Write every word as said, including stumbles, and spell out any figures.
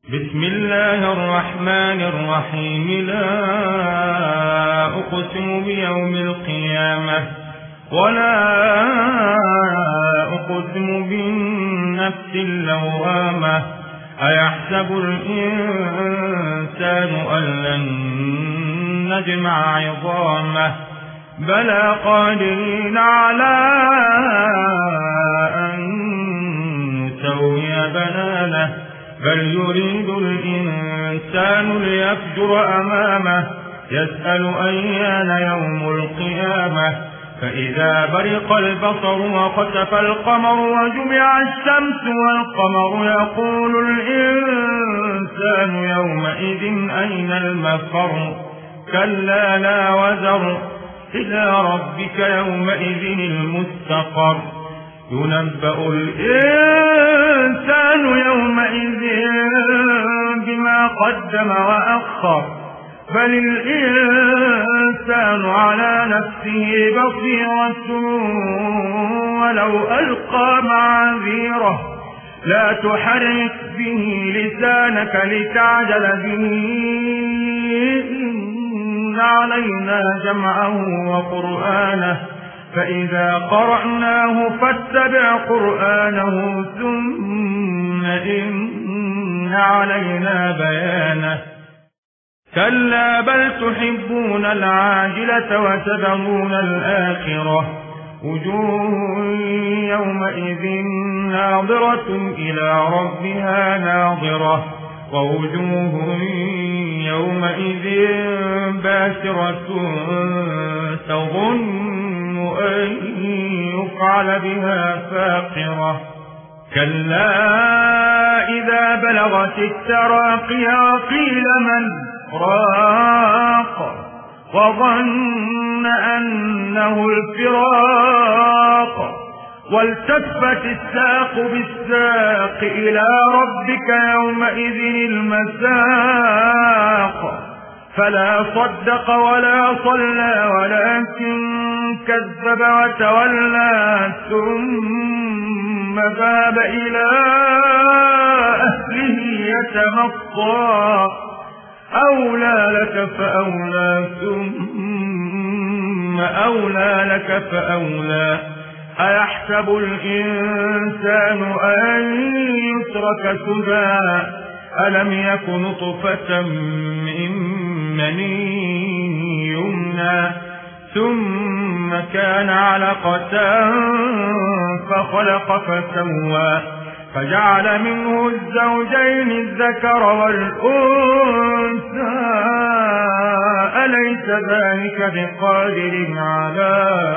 بسم الله الرحمن الرحيم. لا أقسم بيوم القيامة ولا أقسم بالنفس اللوامة. أيحسب الإنسان أن لن نجمع عظامه بلى قادرين على أن نسوي بنانه بل يريد الإنسان ليفجر أمامه يسأل أيان يوم القيامة. فإذا برق البصر وخسف القمر وجمع الشمس والقمر يقول الإنسان يومئذ أين المفر كلا لا وزر إلى ربك يومئذ المستقر. ينبأ الإنسان يومئذ بما قدم وأخر بل الإنسان على نفسه بصيرة ولو ألقى معاذيره لا تحرك به لسانك لتعجل به إن علينا جمعه وقرآنه فإذا قرأناه فاتبع قرآنه ثم إن علينا بيانه. كلا بل تحبون العاجلة وتذرون الآخرة وجوه يومئذ ناظرة إلى ربها ناظرة ووجوه يومئذ باسرة تظن أن يفعل بها فاقرة. كلا إذا بلغت التراقي وقيل من راق وظن أنه الفراق والتفت الساق بالساق إلى ربك يومئذ المساق. فلا صدق ولا صلى ولكن كذب وتولى ثم ذهب إلى أهله يتمطى أولى لك فأولى ثم أولى لك فأولى. أيحسب الإنسان أن يترك سدى ألم يك نطفة من مني يمنى ثم كان علقة فخلق فسوى فجعل منه الزوجين الذكر والأنثى أليس ذلك بقادر على